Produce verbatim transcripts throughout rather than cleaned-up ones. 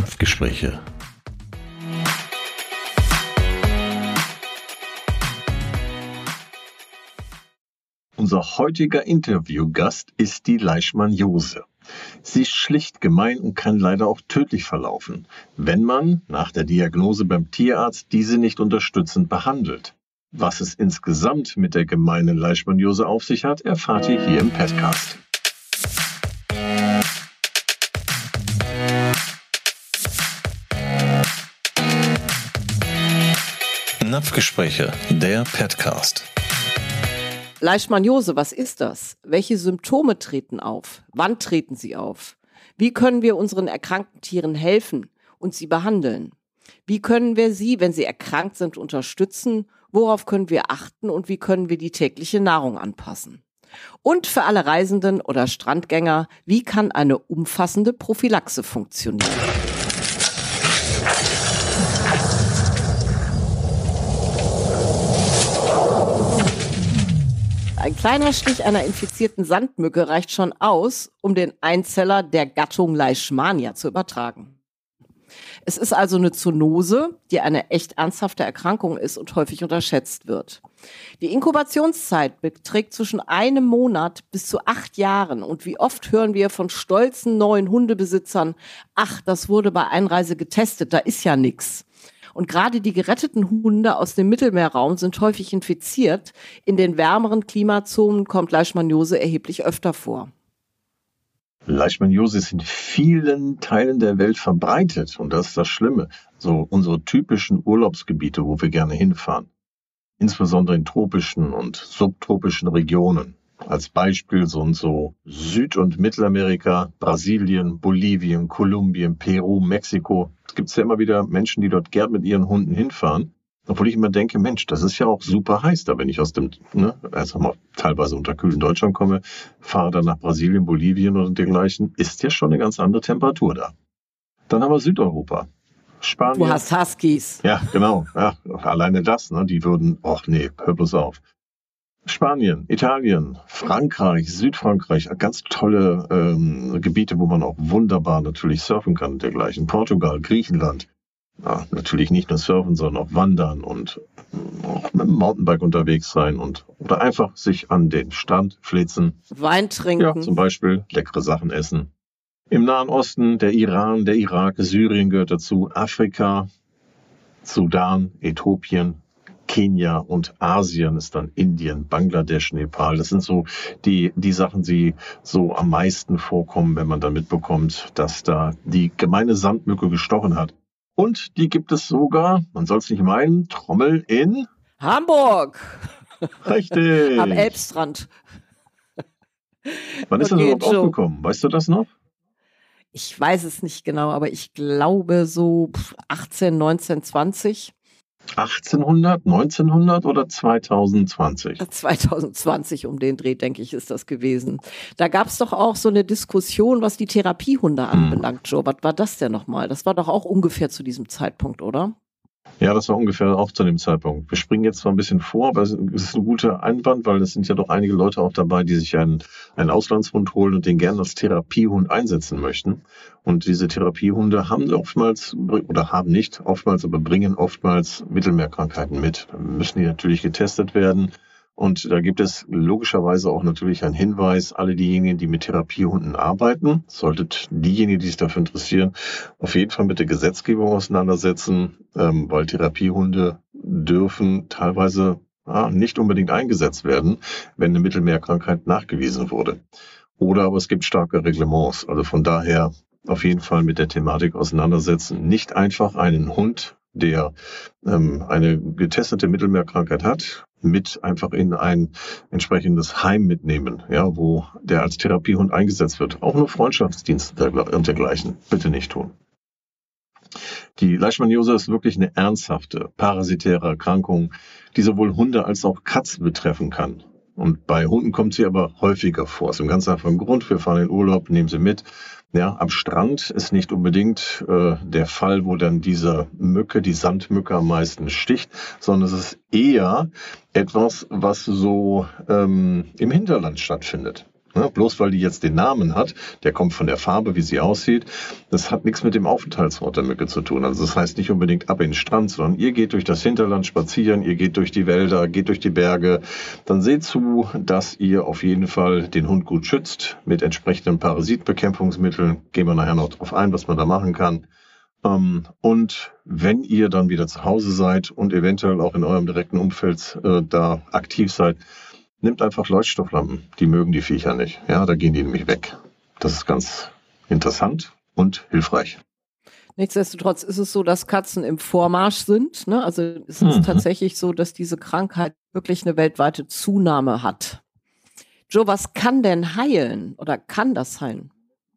Napfgespräche. Unser heutiger Interviewgast ist die Leishmaniose. Sie ist schlicht gemein und kann leider auch tödlich verlaufen, wenn man nach der Diagnose beim Tierarzt diese nicht unterstützend behandelt. Was es insgesamt mit der gemeinen Leishmaniose auf sich hat, erfahrt ihr hier im Podcast. Napfgespräche, der Podcast. Leishmaniose, was ist das? Welche Symptome treten auf? Wann treten sie auf? Wie können wir unseren erkrankten Tieren helfen und sie behandeln? Wie können wir sie, wenn sie erkrankt sind, unterstützen? Worauf können wir achten und wie können wir die tägliche Nahrung anpassen? Und für alle Reisenden oder Strandgänger, wie kann eine umfassende Prophylaxe funktionieren? Ein kleiner Stich einer infizierten Sandmücke reicht schon aus, um den Einzeller der Gattung Leishmania zu übertragen. Es ist also eine Zoonose, die eine echt ernsthafte Erkrankung ist und häufig unterschätzt wird. Die Inkubationszeit beträgt zwischen einem Monat bis zu acht Jahren. Und wie oft hören wir von stolzen neuen Hundebesitzern, ach, das wurde bei Einreise getestet, da ist ja nix. Und gerade die geretteten Hunde aus dem Mittelmeerraum sind häufig infiziert. In den wärmeren Klimazonen kommt Leishmaniose erheblich öfter vor. Leishmaniose ist in vielen Teilen der Welt verbreitet und das ist das Schlimme. So unsere typischen Urlaubsgebiete, wo wir gerne hinfahren. Insbesondere in tropischen und subtropischen Regionen. Als Beispiel so und so Süd- und Mittelamerika, Brasilien, Bolivien, Kolumbien, Peru, Mexiko. Es gibt ja immer wieder Menschen, die dort gern mit ihren Hunden hinfahren. Obwohl ich immer denke, Mensch, das ist ja auch super heiß da, wenn ich aus dem, ne, erst mal teilweise unterkühlten Deutschland komme, fahre dann nach Brasilien, Bolivien und dergleichen, ist ja schon eine ganz andere Temperatur da. Dann haben wir Südeuropa. Spanien. Du hast Huskies. Ja, genau. Ja, alleine das, ne, die würden, ach nee, hör bloß auf. Spanien, Italien, Frankreich, Südfrankreich, ganz tolle ähm, Gebiete, wo man auch wunderbar natürlich surfen kann und dergleichen. Portugal, Griechenland, ja, natürlich nicht nur surfen, sondern auch wandern und auch mit dem Mountainbike unterwegs sein und oder einfach sich an den Strand flitzen. Wein trinken. Ja, zum Beispiel leckere Sachen essen. Im Nahen Osten, der Iran, der Irak, Syrien gehört dazu, Afrika, Sudan, Äthiopien, Kenia und Asien ist dann Indien, Bangladesch, Nepal. Das sind so die, die Sachen, die so am meisten vorkommen, wenn man dann mitbekommt, dass da die gemeine Sandmücke gestochen hat. Und die gibt es sogar, man soll es nicht meinen, Trommel in Hamburg. Richtig. Am Elbstrand. Wann ist Okay, das überhaupt Joe. aufgekommen? Weißt du das noch? Ich weiß es nicht genau, aber ich glaube so achtzehn, neunzehn, zwanzig. achtzehnhundert, neunzehnhundert oder zwanzig zwanzig? zwanzig zwanzig um den Dreh, denke ich, ist das gewesen. Da gab es doch auch so eine Diskussion, was die Therapiehunde anbelangt, Joe. Was war das denn nochmal? Das war doch auch ungefähr zu diesem Zeitpunkt, oder? Ja, das war ungefähr auch zu dem Zeitpunkt. Wir springen jetzt zwar ein bisschen vor, aber es ist ein guter Einwand, weil es sind ja doch einige Leute auch dabei, die sich einen, einen Auslandshund holen und den gerne als Therapiehund einsetzen möchten. Und diese Therapiehunde haben oftmals, oder haben nicht oftmals, aber bringen oftmals Mittelmeerkrankheiten mit. Dann müssen die natürlich getestet werden. Und da gibt es logischerweise auch natürlich einen Hinweis, alle diejenigen, die mit Therapiehunden arbeiten, solltet diejenigen, die sich dafür interessieren, auf jeden Fall mit der Gesetzgebung auseinandersetzen, ähm, weil Therapiehunde dürfen teilweise ja, nicht unbedingt eingesetzt werden, wenn eine Mittelmeerkrankheit nachgewiesen wurde. Oder aber es gibt starke Reglements. Also von daher auf jeden Fall mit der Thematik auseinandersetzen. Nicht einfach einen Hund, der ähm, eine getestete Mittelmeerkrankheit hat, mit einfach in ein entsprechendes Heim mitnehmen, ja, wo der als Therapiehund eingesetzt wird. Auch nur Freundschaftsdienste und dergleichen. Bitte nicht tun. Die Leishmaniose ist wirklich eine ernsthafte, parasitäre Erkrankung, die sowohl Hunde als auch Katzen betreffen kann. Und bei Hunden kommt sie aber häufiger vor. Aus einem ganz einfachen Grund. Wir fahren in den Urlaub, nehmen sie mit. Ja, am Strand ist nicht unbedingt äh, der Fall, wo dann diese Mücke, die Sandmücke am meisten sticht, sondern es ist eher etwas, was so ähm, im Hinterland stattfindet. Ne? Bloß weil die jetzt den Namen hat, der kommt von der Farbe, wie sie aussieht, das hat nichts mit dem Aufenthaltsort der Mücke zu tun. Also das heißt nicht unbedingt ab in den Strand, sondern ihr geht durch das Hinterland spazieren, ihr geht durch die Wälder, geht durch die Berge. Dann seht zu, dass ihr auf jeden Fall den Hund gut schützt mit entsprechenden Parasitbekämpfungsmitteln. Gehen wir nachher noch drauf ein, was man da machen kann. Und wenn ihr dann wieder zu Hause seid und eventuell auch in eurem direkten Umfeld äh, da aktiv seid, nehmt einfach Leuchtstofflampen. Die mögen die Viecher nicht. Ja, da gehen die nämlich weg. Das ist ganz interessant und hilfreich. Nichtsdestotrotz ist es so, dass Katzen im Vormarsch sind. Ne? Also es ist mhm. tatsächlich so, dass diese Krankheit wirklich eine weltweite Zunahme hat. Joe, was kann denn heilen oder kann das heilen?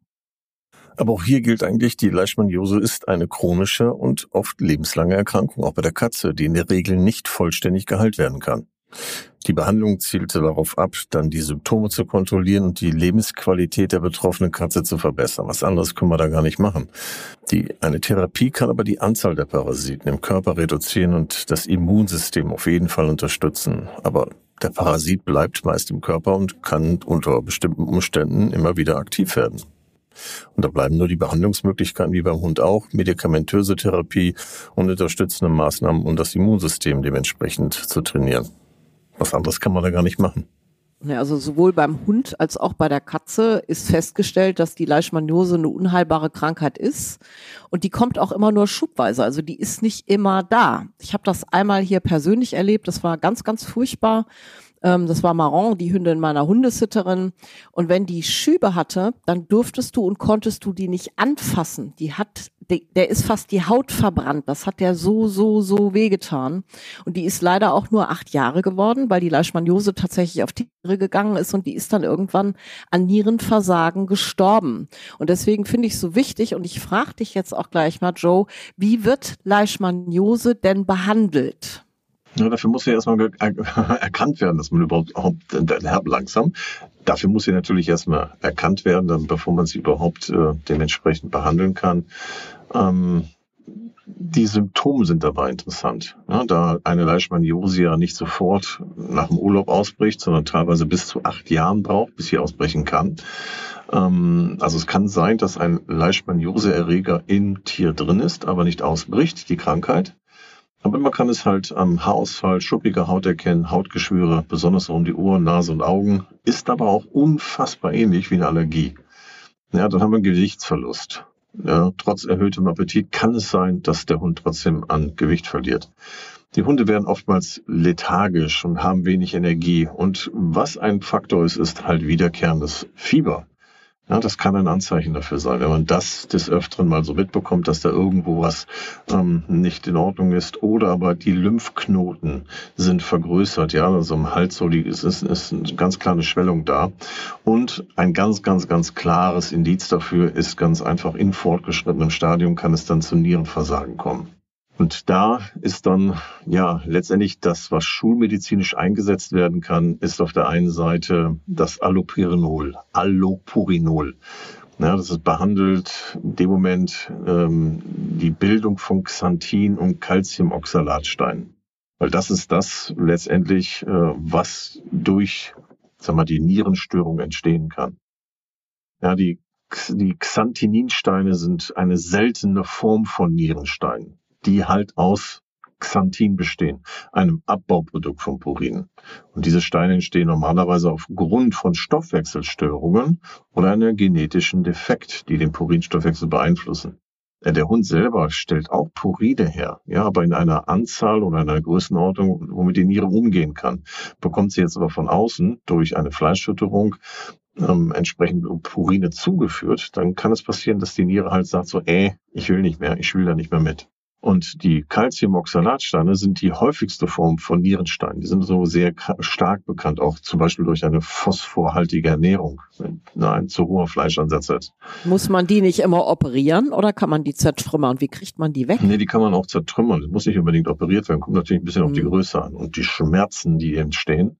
Aber auch hier gilt eigentlich, die Leishmaniose ist eine chronische und oft lebenslange Erkrankung, auch bei der Katze, die in der Regel nicht vollständig geheilt werden kann. Die Behandlung zielte darauf ab, dann die Symptome zu kontrollieren und die Lebensqualität der betroffenen Katze zu verbessern. Was anderes können wir da gar nicht machen. Die, eine Therapie kann aber die Anzahl der Parasiten im Körper reduzieren und das Immunsystem auf jeden Fall unterstützen. Aber der Parasit bleibt meist im Körper und kann unter bestimmten Umständen immer wieder aktiv werden. Und da bleiben nur die Behandlungsmöglichkeiten wie beim Hund auch, medikamentöse Therapie und unterstützende Maßnahmen, um das Immunsystem dementsprechend zu trainieren. Was anderes kann man da gar nicht machen. Ja, also sowohl beim Hund als auch bei der Katze ist festgestellt, dass die Leishmaniose eine unheilbare Krankheit ist und die kommt auch immer nur schubweise, also die ist nicht immer da. Ich habe das einmal hier persönlich erlebt, das war ganz, ganz furchtbar. Das war Maron, die Hündin meiner Hundesitterin. Und wenn die Schübe hatte, dann durftest du und konntest du die nicht anfassen. Die hat, der ist fast die Haut verbrannt. Das hat der so, so, so wehgetan. Und die ist leider auch nur acht Jahre geworden, weil die Leishmaniose tatsächlich auf Tiere gegangen ist und die ist dann irgendwann an Nierenversagen gestorben. Und deswegen finde ich es so wichtig und ich frage dich jetzt auch gleich mal, Joe, wie wird Leishmaniose denn behandelt? Ja, dafür muss ja erstmal erkannt werden, dass man überhaupt langsam. Dafür muss sie natürlich erstmal erkannt werden, dann, bevor man sie überhaupt äh, dementsprechend behandeln kann. Ähm, die Symptome sind dabei interessant. Ja, da eine Leishmaniose ja nicht sofort nach dem Urlaub ausbricht, sondern teilweise bis zu acht Jahren braucht, bis sie ausbrechen kann. Ähm, also es kann sein, dass ein Leishmaniose-Erreger im Tier drin ist, aber nicht ausbricht, die Krankheit. Aber man kann es halt am Haarausfall, schuppiger Haut erkennen, Hautgeschwüre, besonders um die Ohren, Nase und Augen, ist aber auch unfassbar ähnlich wie eine Allergie. Ja, dann haben wir einen Gewichtsverlust. Ja, trotz erhöhtem Appetit kann es sein, dass der Hund trotzdem an Gewicht verliert. Die Hunde werden oftmals lethargisch und haben wenig Energie. Und was ein Faktor ist, ist halt wiederkehrendes Fieber. Ja, das kann ein Anzeichen dafür sein, wenn man das des Öfteren mal so mitbekommt, dass da irgendwo was ähm, nicht in Ordnung ist, oder aber die Lymphknoten sind vergrößert, ja, also im Hals so, die, ist, ist, ist eine ganz kleine Schwellung da. Und ein ganz, ganz, ganz klares Indiz dafür ist ganz einfach, in fortgeschrittenem Stadium kann es dann zu Nierenversagen kommen. Und da ist dann, ja, letztendlich das, was schulmedizinisch eingesetzt werden kann, ist auf der einen Seite das Allopurinol, Allopurinol. Ja, das ist behandelt in dem Moment ähm, die Bildung von Xanthin und Calciumoxalatsteinen. Weil das ist das letztendlich, äh, was durch, sag mal, die Nierenstörung entstehen kann. Ja, die, die Xanthininsteine sind eine seltene Form von Nierensteinen, die halt aus Xanthin bestehen, einem Abbauprodukt von Purin. Und diese Steine entstehen normalerweise aufgrund von Stoffwechselstörungen oder einem genetischen Defekt, die den Purinstoffwechsel beeinflussen. Der Hund selber stellt auch Purine her, ja, aber in einer Anzahl oder einer Größenordnung, womit die Niere umgehen kann. Bekommt sie jetzt aber von außen durch eine Fleischfütterung ähm, entsprechend Purine zugeführt, dann kann es passieren, dass die Niere halt sagt so, äh, ich will nicht mehr, ich will da nicht mehr mit. Und die Calciumoxalatsteine sind die häufigste Form von Nierensteinen. Die sind so sehr stark bekannt, auch zum Beispiel durch eine phosphorhaltige Ernährung, wenn ein zu hoher Fleischansatz ist. Muss man die nicht immer operieren oder kann man die zertrümmern? Wie kriegt man die weg? Nee, die kann man auch zertrümmern. Das muss nicht unbedingt operiert werden. Kommt natürlich ein bisschen mhm. auf die Größe an. Und die Schmerzen, die entstehen,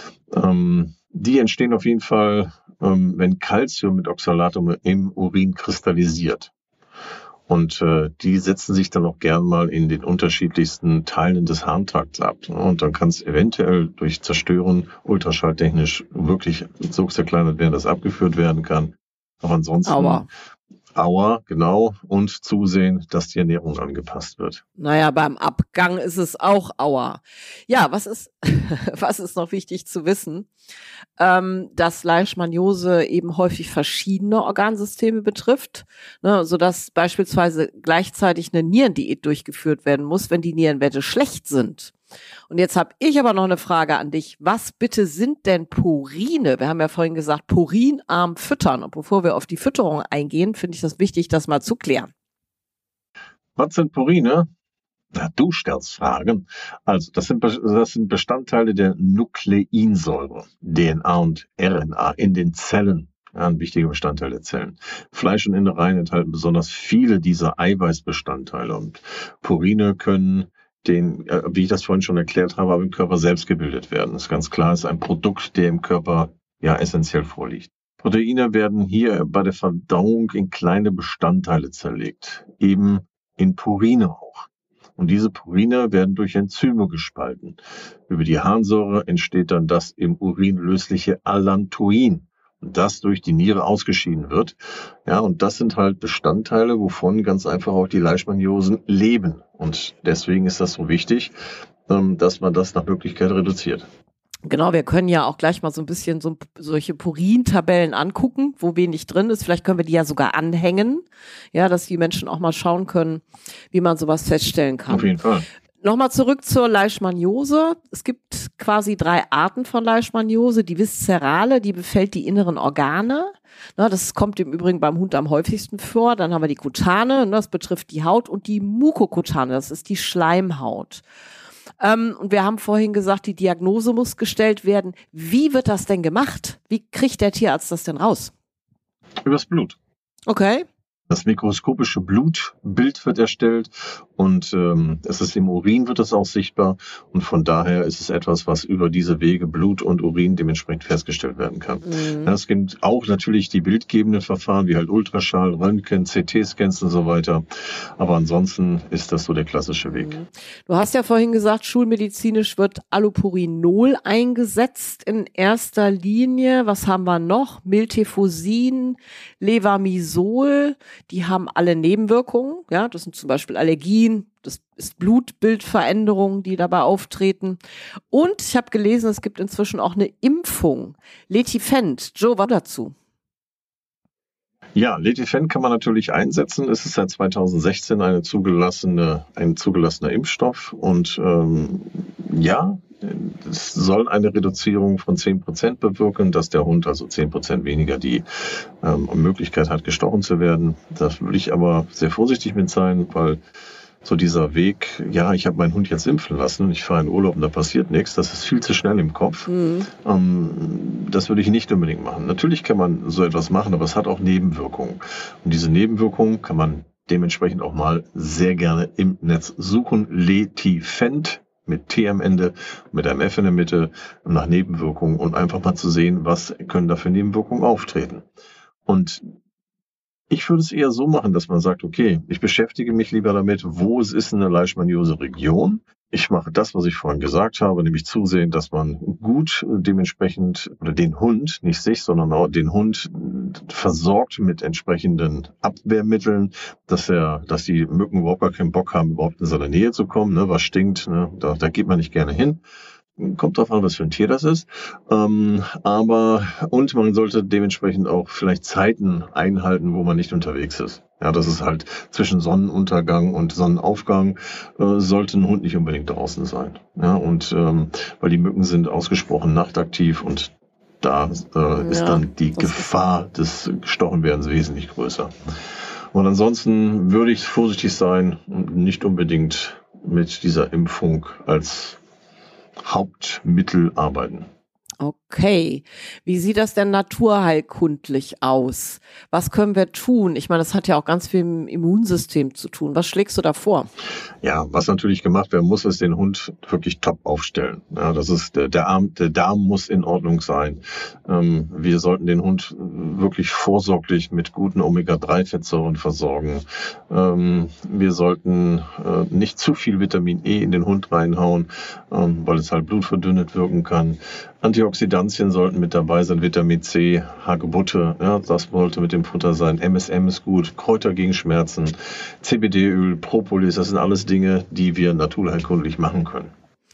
ähm, die entstehen auf jeden Fall, ähm, wenn Calcium mit Oxalatum im Urin kristallisiert. Und äh, die setzen sich dann auch gern mal in den unterschiedlichsten Teilen des Harntrakts ab. Ne? Und dann kann es eventuell durch Zerstören ultraschalltechnisch wirklich so zerkleinert werden, dass abgeführt werden kann. Aber ansonsten Aua. Aua, genau, und zusehen, dass die Ernährung angepasst wird. Naja, beim Abgang ist es auch Aua. Ja, was ist, was ist noch wichtig zu wissen? Ähm, dass Leishmaniose eben häufig verschiedene Organsysteme betrifft, ne, sodass beispielsweise gleichzeitig eine Nierendiät durchgeführt werden muss, wenn die Nierenwerte schlecht sind. Und jetzt habe ich aber noch eine Frage an dich. Was bitte sind denn Purine? Wir haben ja vorhin gesagt, purinarm füttern. Und bevor wir auf die Fütterung eingehen, finde ich das wichtig, das mal zu klären. Was sind Purine? Na, du stellst Fragen. Also, das sind, das sind Bestandteile der Nukleinsäure, D N A und R N A in den Zellen. Ja, ein wichtiger Bestandteil der Zellen. Fleisch und Innereien enthalten besonders viele dieser Eiweißbestandteile. Und Purine können den, äh, wie ich das vorhin schon erklärt habe, aber im Körper selbst gebildet werden. Das ist ganz klar, es ist ein Produkt, der im Körper ja essentiell vorliegt. Proteine werden hier bei der Verdauung in kleine Bestandteile zerlegt, eben in Purine auch. Und diese Purine werden durch Enzyme gespalten. Über die Harnsäure entsteht dann das im Urin lösliche Allantoin, das durch die Niere ausgeschieden wird. Ja, und das sind halt Bestandteile, wovon ganz einfach auch die Leishmaniosen leben. Und deswegen ist das so wichtig, dass man das nach Möglichkeit reduziert. Genau, wir können ja auch gleich mal so ein bisschen so solche Purin-Tabellen angucken, wo wenig drin ist. Vielleicht können wir die ja sogar anhängen, ja, dass die Menschen auch mal schauen können, wie man sowas feststellen kann. Auf jeden Fall. Nochmal zurück zur Leishmaniose. Es gibt quasi drei Arten von Leishmaniose. Die viszerale, die befällt die inneren Organe. Na, das kommt im Übrigen beim Hund am häufigsten vor. Dann haben wir die kutane, das betrifft die Haut, und die mukokutane, das ist die Schleimhaut. Ähm, und wir haben vorhin gesagt, die Diagnose muss gestellt werden. Wie wird das denn gemacht? Wie kriegt der Tierarzt das denn raus? Übers Blut. Okay. Das mikroskopische Blutbild wird erstellt und ähm, es ist im Urin wird es auch sichtbar und von daher ist es etwas, was über diese Wege Blut und Urin dementsprechend festgestellt werden kann. Mhm. Ja, es gibt auch natürlich die bildgebenden Verfahren wie halt Ultraschall, Röntgen, C T-Scans und so weiter, aber ansonsten ist das so der klassische Weg. Mhm. Du hast ja vorhin gesagt, schulmedizinisch wird Allopurinol eingesetzt in erster Linie. Was haben wir noch? Miltefosin, Levamisol. Die haben alle Nebenwirkungen, ja, das sind zum Beispiel Allergien, das ist Blutbildveränderungen, die dabei auftreten. Und ich habe gelesen, es gibt inzwischen auch eine Impfung, Letifent. Joe, was dazu? Ja, Letifent kann man natürlich einsetzen. Es ist seit zweitausendsechzehn eine zugelassene, ein zugelassener Impfstoff und ähm, ja, es soll eine Reduzierung von zehn Prozent bewirken, dass der Hund also zehn Prozent weniger die ähm, Möglichkeit hat, gestochen zu werden. Da würde ich aber sehr vorsichtig mit sein, weil so dieser Weg, ja, ich habe meinen Hund jetzt impfen lassen und ich fahre in Urlaub und da passiert nichts, das ist viel zu schnell im Kopf. Mhm. Ähm, das würde ich nicht unbedingt machen. Natürlich kann man so etwas machen, aber es hat auch Nebenwirkungen. Und diese Nebenwirkungen kann man dementsprechend auch mal sehr gerne im Netz suchen. Letifent mit T am Ende, mit einem F in der Mitte, nach Nebenwirkungen und einfach mal zu sehen, was können da für Nebenwirkungen auftreten. Und ich würde es eher so machen, dass man sagt, okay, ich beschäftige mich lieber damit, wo es ist in der Leishmaniose-Region. Ich mache das, was ich vorhin gesagt habe, nämlich zusehen, dass man gut dementsprechend, oder den Hund, nicht sich, sondern auch den Hund versorgt mit entsprechenden Abwehrmitteln, dass er, dass die Mücken überhaupt gar keinen Bock haben, überhaupt in seine Nähe zu kommen, ne, was stinkt, ne, da, da geht man nicht gerne hin. Kommt drauf an, was für ein Tier das ist. Ähm, aber, und man sollte dementsprechend auch vielleicht Zeiten einhalten, wo man nicht unterwegs ist. Ja, das ist halt zwischen Sonnenuntergang und Sonnenaufgang, äh, sollte ein Hund nicht unbedingt draußen sein. Ja, und, ähm, weil die Mücken sind ausgesprochen nachtaktiv und da äh, ist ja, dann die Gefahr des Gestochenwerdens wesentlich größer. Und ansonsten würde ich vorsichtig sein und nicht unbedingt mit dieser Impfung als Hauptmittel arbeiten. Okay. Wie sieht das denn naturheilkundlich aus? Was können wir tun? Ich meine, das hat ja auch ganz viel mit dem Immunsystem zu tun. Was schlägst du da vor? Ja, was natürlich gemacht werden muss, ist den Hund wirklich top aufstellen. Ja, das ist der, der Arm, der Darm muss in Ordnung sein. Ähm, wir sollten den Hund wirklich vorsorglich mit guten Omega drei Fettsäuren versorgen. Ähm, wir sollten äh, nicht zu viel Vitamin E in den Hund reinhauen, ähm, weil es halt blutverdünnend wirken kann. Antioxidantien sollten mit dabei sein, Vitamin C, Hagebutte, ja, das sollte mit dem Futter sein. M S M ist gut, Kräuter gegen Schmerzen, C B D-Öl, Propolis, das sind alles Dinge, die wir naturheilkundlich machen können.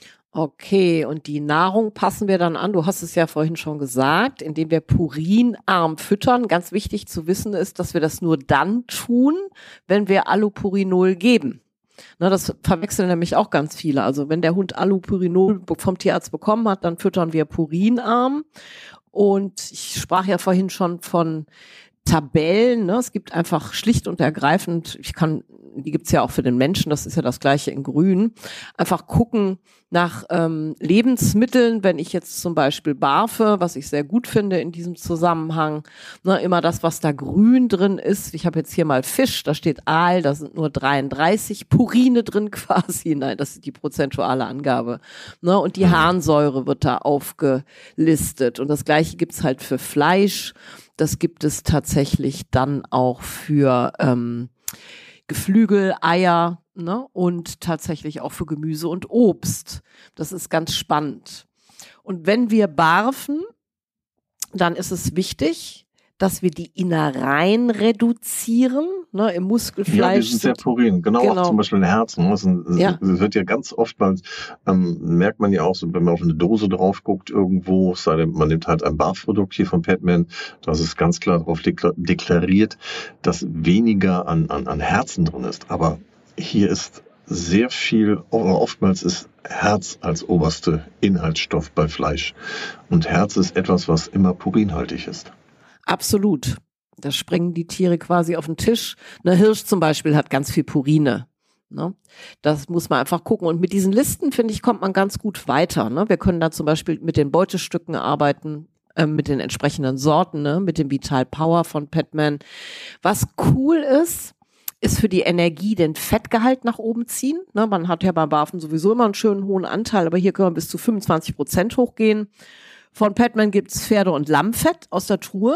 Okay, und die Nahrung passen wir dann an, du hast es ja vorhin schon gesagt, indem wir purinarm füttern. Ganz wichtig zu wissen ist, dass wir das nur dann tun, wenn wir Allopurinol geben. Na, das verwechseln nämlich auch ganz viele. Also wenn der Hund Allopurinol vom Tierarzt bekommen hat, dann füttern wir purinarm. Und ich sprach ja vorhin schon von Tabellen. Ne? Es gibt einfach schlicht und ergreifend, ich kann, die gibt's ja auch für den Menschen, das ist ja das gleiche in Grün, einfach gucken nach ähm, Lebensmitteln, wenn ich jetzt zum Beispiel barfe, was ich sehr gut finde in diesem Zusammenhang, ne, immer das, was da grün drin ist. Ich habe jetzt hier mal Fisch, da steht Aal, da sind nur dreiunddreißig Purine drin quasi. Nein, das ist die prozentuale Angabe. Ne, und die Harnsäure wird da aufgelistet. Und das Gleiche gibt's halt für Fleisch. Das gibt es tatsächlich dann auch für ähm, Geflügel, Eier, ne, und tatsächlich auch für Gemüse und Obst. Das ist ganz spannend. Und wenn wir barfen, dann ist es wichtig, dass wir die Innereien reduzieren, ne, im Muskelfleisch. Ja, die sind sehr purin, genau, genau. Auch zum Beispiel in Herzen. Das, ein, das Ja. wird ja ganz oftmals, ähm, merkt man ja auch, so, wenn man auf eine Dose drauf guckt irgendwo, sei denn, man nimmt halt ein Barfprodukt hier von Petman, das ist ganz klar darauf dekla- deklariert, dass weniger an, an, an Herzen drin ist. Aber hier ist sehr viel, oftmals ist Herz als oberste Inhaltsstoff bei Fleisch. Und Herz ist etwas, was immer purinhaltig ist. Absolut. Da springen die Tiere quasi auf den Tisch. Eine Hirsch zum Beispiel hat ganz viel Purine. Ne? Das muss man einfach gucken. Und mit diesen Listen, finde ich, kommt man ganz gut weiter. Ne? Wir können da zum Beispiel mit den Beutestücken arbeiten, äh, mit den entsprechenden Sorten, ne? Mit dem Vital Power von Petman. Was cool ist, ist für die Energie den Fettgehalt nach oben ziehen. Ne? Man hat ja beim Barfen sowieso immer einen schönen hohen Anteil, aber hier können wir bis zu fünfundzwanzig Prozent hochgehen. Von Petman gibt's Pferde- und Lammfett aus der Truhe.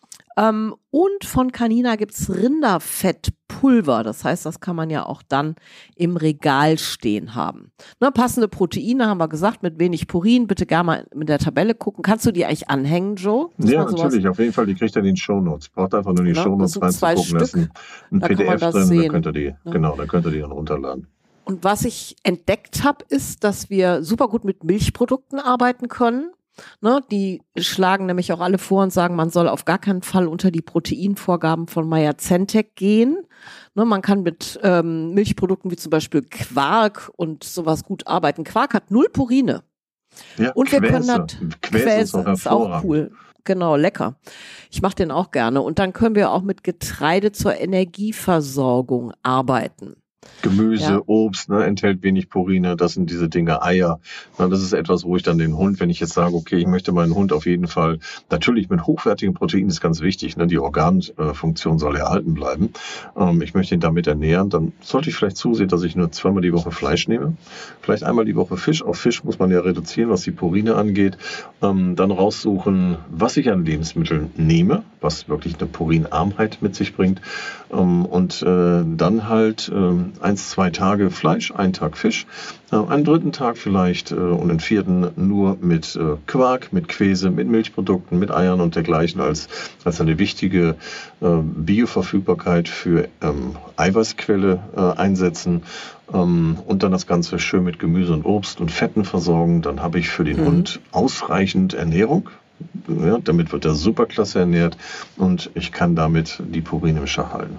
Ähm, und von Canina gibt's Rinderfettpulver. Das heißt, das kann man ja auch dann im Regal stehen haben. Ne, passende Proteine haben wir gesagt, mit wenig Purin. Bitte gerne mal mit der Tabelle gucken. Kannst du die eigentlich anhängen, Joe? Muss Ja, man sowas- natürlich. Auf jeden Fall. Die kriegt ihr in den Shownotes. Braucht einfach nur in die Ja, Shownotes das sind zwei reinzugucken. Da ist ein, Stück. ein Da kann P D man F das drin. sehen. Da könnt ihr die, Ja. genau, da könnt ihr die dann runterladen. Und was ich entdeckt habe, ist, dass wir super gut mit Milchprodukten arbeiten können. Ne, die schlagen nämlich auch alle vor und sagen, man soll auf gar keinen Fall unter die Proteinvorgaben von Maya-Centec gehen. Ne, man kann mit ähm, Milchprodukten wie zum Beispiel Quark und sowas gut arbeiten. Quark hat null Purine. Ja, Und wir Quäse. können das Quäse ist auch ist auch hervorragend. cool. Genau, lecker. Ich mache den auch gerne. Und dann können wir auch mit Getreide zur Energieversorgung arbeiten. Gemüse, Ja. Obst, ne, enthält wenig Purine, das sind diese Dinge, Eier. Na, das ist etwas, wo ich dann den Hund, wenn ich jetzt sage, okay, ich möchte meinen Hund auf jeden Fall, natürlich mit hochwertigen Proteinen ist ganz wichtig, ne, die Organfunktion soll erhalten bleiben. Ähm, ich möchte ihn damit ernähren, dann sollte ich vielleicht zusehen, dass ich nur zweimal die Woche Fleisch nehme. Vielleicht einmal die Woche Fisch. Auf Fisch muss man ja reduzieren, was die Purine angeht. Ähm, dann raussuchen, was ich an Lebensmitteln nehme, was wirklich eine Purinarmheit mit sich bringt. Ähm, und äh, dann halt ähm, eins, zwei Tage Fleisch, einen Tag Fisch, äh, einen dritten Tag vielleicht äh, und einen vierten nur mit äh, Quark, mit Quäse, mit Milchprodukten, mit Eiern und dergleichen als, als eine wichtige äh, Bioverfügbarkeit für ähm, Eiweißquelle äh, einsetzen ähm, und dann das Ganze schön mit Gemüse und Obst und Fetten versorgen. Dann habe ich für den Mhm. Hund ausreichend Ernährung. Ja, damit wird er superklasse ernährt und ich kann damit die Purine im Schach halten.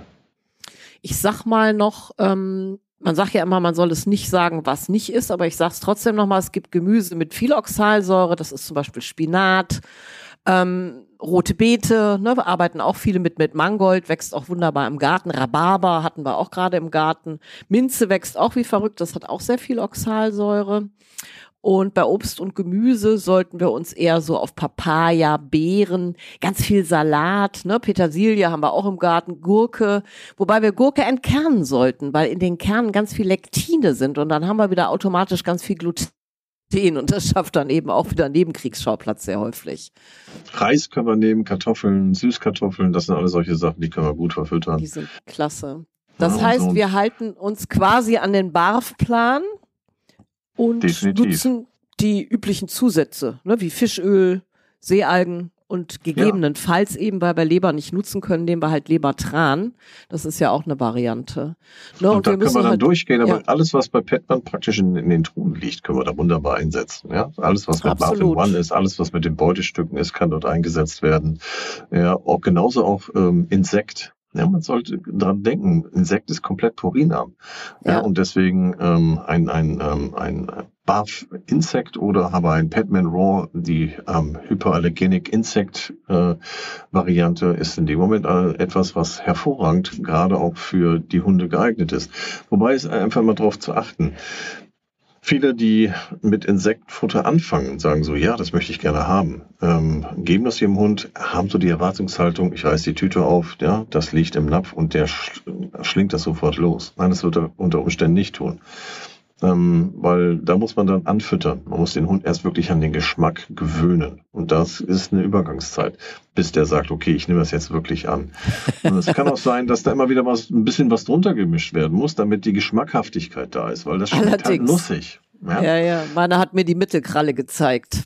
Ich sag mal noch, ähm, man sagt ja immer, man soll es nicht sagen, was nicht ist, aber ich sag's trotzdem nochmal, es gibt Gemüse mit viel Oxalsäure, das ist zum Beispiel Spinat, ähm, rote Beete, ne, wir arbeiten auch viele mit, mit Mangold, wächst auch wunderbar im Garten, Rhabarber hatten wir auch gerade im Garten, Minze wächst auch wie verrückt, das hat auch sehr viel Oxalsäure. Und bei Obst und Gemüse sollten wir uns eher so auf Papaya, Beeren, ganz viel Salat, ne, Petersilie haben wir auch im Garten, Gurke, wobei wir Gurke entkernen sollten, weil in den Kernen ganz viel Lektine sind und dann haben wir wieder automatisch ganz viel Gluten und das schafft dann eben auch wieder einen Nebenkriegsschauplatz sehr häufig. Reis können wir nehmen, Kartoffeln, Süßkartoffeln, das sind alle solche Sachen, die können wir gut verfüttern. Die sind klasse. Das Ja, heißt, so. wir halten uns quasi an den B A R F-Plan und Definitiv. nutzen die üblichen Zusätze, ne, wie Fischöl, Seealgen und gegebenenfalls eben, weil wir Leber nicht nutzen können, nehmen wir halt Lebertran. Das ist ja auch eine Variante. Ne, und, und da wir können wir dann halt, durchgehen, aber ja. alles, was bei Petman praktisch in, in den Truhen liegt, können wir da wunderbar einsetzen. Ja? Alles, was mit Buffin One ist, alles, was mit den Beutestücken ist, kann dort eingesetzt werden. Ja, auch genauso auch ähm, Insekt. Ja, man sollte dran denken, Insekt ist komplett purinarm. Ja. Ja, und deswegen ähm, ein, ein, ähm, ein B A R F-Insekt oder aber ein Petman Raw, die ähm, Hyperallergenic Insect äh, Variante ist in dem Moment äh, etwas, was hervorragend gerade auch für die Hunde geeignet ist. Wobei es einfach mal darauf zu achten. Viele, die mit Insektfutter anfangen, sagen so, ja, das möchte ich gerne haben, ähm, geben das ihrem Hund, haben so die Erwartungshaltung, ich reiß die Tüte auf, ja, das liegt im Napf und der sch- schlingt das sofort los. Nein, das wird er unter Umständen nicht tun. Ähm, weil da muss man dann anfüttern. Man muss den Hund erst wirklich an den Geschmack gewöhnen. Und das ist eine Übergangszeit, bis der sagt, okay, ich nehme das jetzt wirklich an. Und es kann auch sein, dass da immer wieder was, ein bisschen was drunter gemischt werden muss, damit die Geschmackhaftigkeit da ist, weil das schmeckt halt Allerdings. nussig. Ja? ja, ja, meine hat mir die Mittelkralle gezeigt.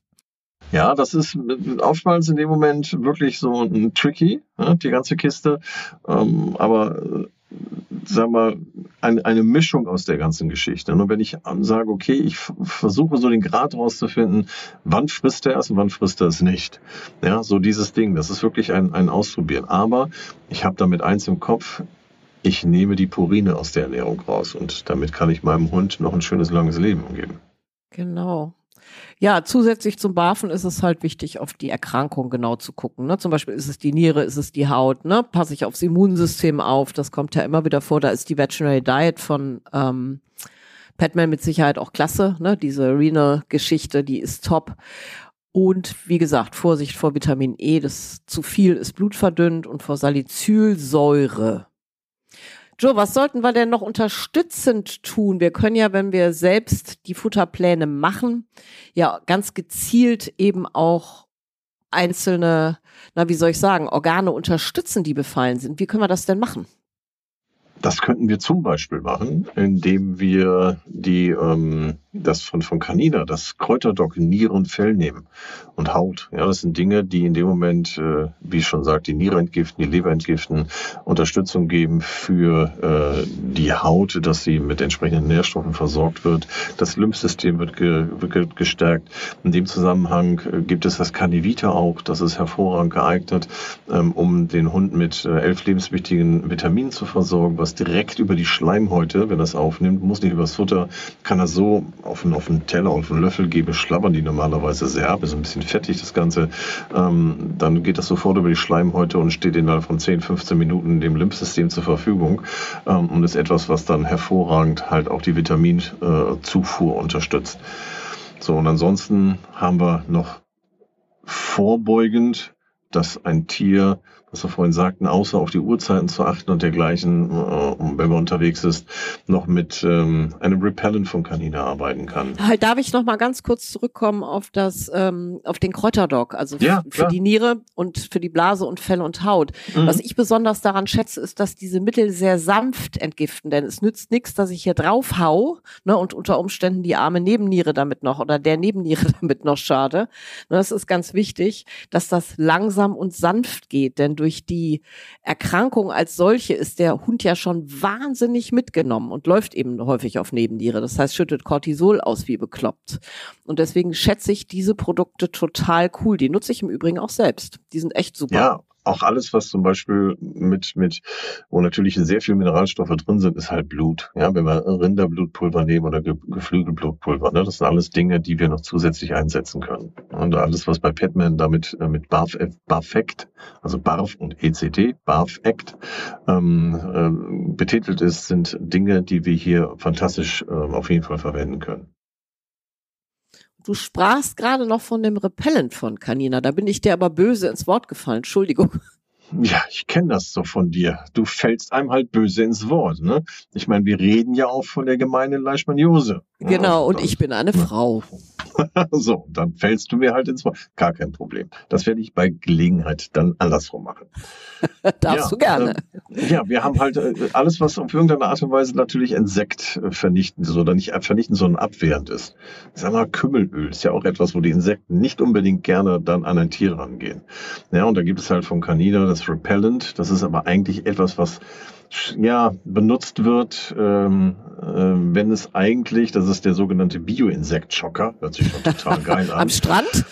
Ja, das ist oftmals in dem Moment wirklich so ein Tricky, ja, die ganze Kiste. Ähm, aber sagen wir, eine, eine Mischung aus der ganzen Geschichte. Und wenn ich sage, okay, ich f- versuche so den Grad rauszufinden, wann frisst er es und wann frisst er es nicht. Ja, so dieses Ding, das ist wirklich ein, ein Ausprobieren. Aber ich habe damit eins im Kopf, ich nehme die Purine aus der Ernährung raus und damit kann ich meinem Hund noch ein schönes, langes Leben geben. Genau. Ja, zusätzlich zum Barfen ist es halt wichtig, auf die Erkrankung genau zu gucken. Ne? Zum Beispiel ist es die Niere, ist es die Haut, ne? Passe ich aufs Immunsystem auf, das kommt ja immer wieder vor. Da ist die Veterinary Diet von ähm, Petman mit Sicherheit auch klasse, ne? Diese Renal-Geschichte, die ist top. Und wie gesagt, Vorsicht vor Vitamin E, das zu viel ist blutverdünnt und vor Salicylsäure. Joe, was sollten wir denn noch unterstützend tun? Wir können ja, wenn wir selbst die Futterpläne machen, ja ganz gezielt eben auch einzelne, na wie soll ich sagen, Organe unterstützen, die befallen sind. Wie können wir das denn machen? Das könnten wir zum Beispiel machen, indem wir die, ähm, das von, von Canina, das Kräuterdock, Niere und Fell nehmen und Haut. Ja, das sind Dinge, die in dem Moment, äh, wie ich schon sagte, die Niere entgiften, die Leber entgiften, Unterstützung geben für äh, die Haut, dass sie mit entsprechenden Nährstoffen versorgt wird. Das Lymphsystem wird, ge, wird gestärkt. In dem Zusammenhang äh, gibt es das Canivita auch. Das ist hervorragend geeignet, ähm, um den Hund mit äh, elf lebenswichtigen Vitaminen zu versorgen, was direkt über die Schleimhäute, wenn das aufnimmt, muss nicht übers Futter, kann er so auf einen, auf einen Teller, auf einen Löffel geben, schlabbern die normalerweise sehr ab, ist ein bisschen fettig das Ganze, ähm, dann geht das sofort über die Schleimhäute und steht innerhalb von zehn, fünfzehn Minuten dem Lymphsystem zur Verfügung ähm, und ist etwas, was dann hervorragend halt auch die Vitaminzufuhr äh, unterstützt. So, und ansonsten haben wir noch vorbeugend, dass ein Tier, was wir vorhin sagten, außer auf die Uhrzeiten zu achten und dergleichen, äh, wenn man unterwegs ist, noch mit ähm, einem Repellent von Canina arbeiten kann. Halt, darf ich noch mal ganz kurz zurückkommen auf das, ähm, auf den Kräuterdock, also f- Ja, für klar. die Niere und für die Blase und Fell und Haut. Mhm. Was ich besonders daran schätze, ist, dass diese Mittel sehr sanft entgiften, denn es nützt nichts, dass ich hier drauf hau, ne, und unter Umständen die arme Nebenniere damit noch oder der Nebenniere damit noch schade. Ne, das ist ganz wichtig, dass das langsam und sanft geht, denn durch die Erkrankung als solche ist der Hund ja schon wahnsinnig mitgenommen und läuft eben häufig auf Nebenniere. Das heißt, schüttet Cortisol aus wie bekloppt. Und deswegen schätze ich diese Produkte total cool. Die nutze ich im Übrigen auch selbst. Die sind echt super. Ja, auch alles, was zum Beispiel mit, mit, wo natürlich sehr viel Mineralstoffe drin sind, ist halt Blut. Ja, wenn wir Rinderblutpulver nehmen oder Ge- Geflügelblutpulver, ne, das sind alles Dinge, die wir noch zusätzlich einsetzen können. Und alles, was bei Petman damit äh, mit Barf, Barfect, also Barf und E C T, Barfect, ähm, ähm, betitelt ist, sind Dinge, die wir hier fantastisch äh, auf jeden Fall verwenden können. Du sprachst gerade noch von dem Repellent von Canina. Da bin ich dir aber böse ins Wort gefallen. Entschuldigung. Ja, ich kenne das so von dir. Du fällst einem halt böse ins Wort, ne? Ich meine, wir reden ja auch von der gemeinen Leishmaniose. Genau, und ich bin eine Frau. So, dann fällst du mir halt ins Wort. Gar kein Problem. Das werde ich bei Gelegenheit dann andersrum machen. Darfst ja, du gerne. Äh, ja, wir haben halt äh, alles, was auf irgendeine Art und Weise natürlich Insekt äh, vernichtend ist oder nicht vernichtend, sondern abwehrend ist. Sag mal, Kümmelöl ist ja auch etwas, wo die Insekten nicht unbedingt gerne dann an ein Tier rangehen. Ja, und da gibt es halt von Canina das Repellent. Das ist aber eigentlich etwas, was ja benutzt wird, ähm, äh, wenn es eigentlich, das ist der sogenannte Bio-Insekt-Schocker, hört sich schon total geil an. Am Strand?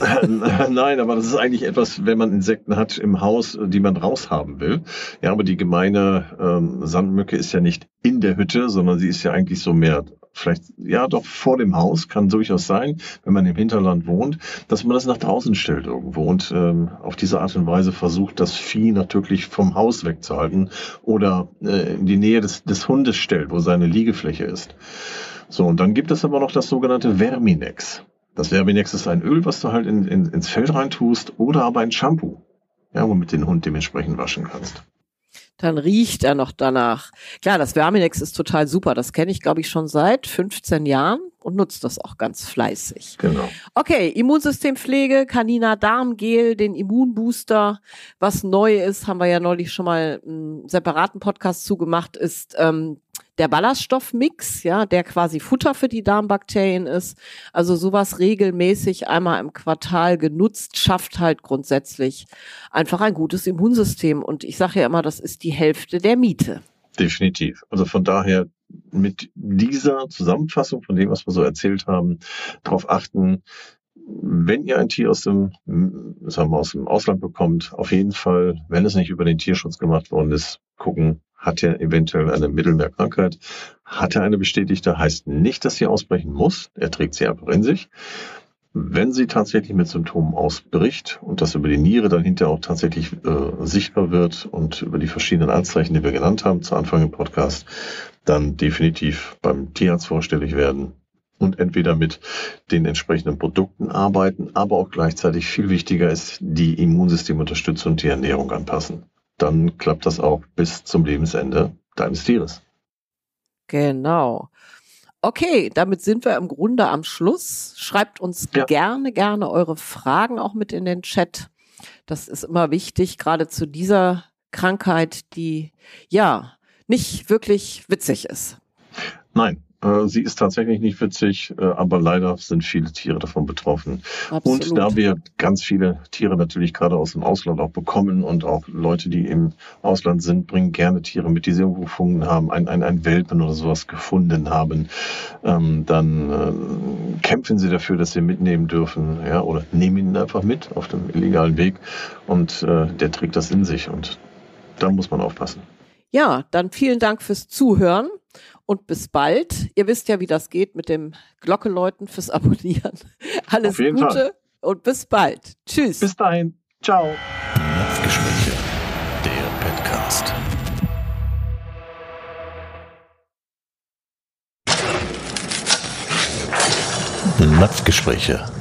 Nein, aber das ist eigentlich etwas, wenn man Insekten hat im Haus, die man raushaben will. Ja, aber die gemeine ähm, Sandmücke ist ja nicht in der Hütte, sondern sie ist ja eigentlich so mehr vielleicht, ja doch vor dem Haus, kann durchaus sein, wenn man im Hinterland wohnt, dass man das nach draußen stellt irgendwo und ähm, auf diese Art und Weise versucht, das Vieh natürlich vom Haus wegzuhalten oder äh, in die Nähe des, des Hundes stellt, wo seine Liegefläche ist. So, und dann gibt es aber noch das sogenannte Verminex. Das Verminex ist ein Öl, was du halt in, in, ins Fell reintust oder aber ein Shampoo, ja, womit den Hund dementsprechend waschen kannst. Dann riecht er noch danach. Klar, das Verminex ist total super. Das kenne ich, glaube ich, schon seit fünfzehn Jahren und nutze das auch ganz fleißig. Genau. Okay, Immunsystempflege, Canina Darmgel, den Immunbooster. Was neu ist, haben wir ja neulich schon mal einen separaten Podcast zugemacht, ist ähm, der Ballaststoffmix, ja, der quasi Futter für die Darmbakterien ist. Also sowas regelmäßig einmal im Quartal genutzt, schafft halt grundsätzlich einfach ein gutes Immunsystem. Und ich sage ja immer, das ist die Hälfte der Miete. Definitiv. Also von daher mit dieser Zusammenfassung von dem, was wir so erzählt haben, darauf achten, wenn ihr ein Tier aus dem, sagen wir, aus dem Ausland bekommt, auf jeden Fall, wenn es nicht über den Tierschutz gemacht worden ist, gucken, hat er eventuell eine Mittelmeerkrankheit, hat er eine bestätigte, heißt nicht, dass sie ausbrechen muss, er trägt sie einfach in sich. Wenn sie tatsächlich mit Symptomen ausbricht und das über die Niere dann hinterher auch tatsächlich äh, sichtbar wird und über die verschiedenen Anzeichen, die wir genannt haben zu Anfang im Podcast, dann definitiv beim Tierarzt vorstellig werden und entweder mit den entsprechenden Produkten arbeiten, aber auch gleichzeitig viel wichtiger ist, die Immunsystemunterstützung und die Ernährung anpassen. Dann klappt das auch bis zum Lebensende deines Tieres. Genau. Okay, damit sind wir im Grunde am Schluss. Schreibt uns ja. gerne, gerne eure Fragen auch mit in den Chat. Das ist immer wichtig, gerade zu dieser Krankheit, die ja nicht wirklich witzig ist. Nein. Sie ist tatsächlich nicht witzig, aber leider sind viele Tiere davon betroffen. Absolut. Und da wir ganz viele Tiere natürlich gerade aus dem Ausland auch bekommen und auch Leute, die im Ausland sind, bringen gerne Tiere mit, die sie irgendwo gefunden haben, ein, ein, ein Welpen oder sowas gefunden haben, ähm, dann äh, kämpfen sie dafür, dass sie mitnehmen dürfen, ja, oder nehmen ihn einfach mit auf dem illegalen Weg und äh, der trägt das in sich und da muss man aufpassen. Ja, dann vielen Dank fürs Zuhören. Und bis bald. Ihr wisst ja, wie das geht mit dem Glockenläuten fürs Abonnieren. Alles Gute Fall. Und bis bald. Tschüss. Bis dahin. Ciao. Napfgespräche, der Podcast. Napfgespräche.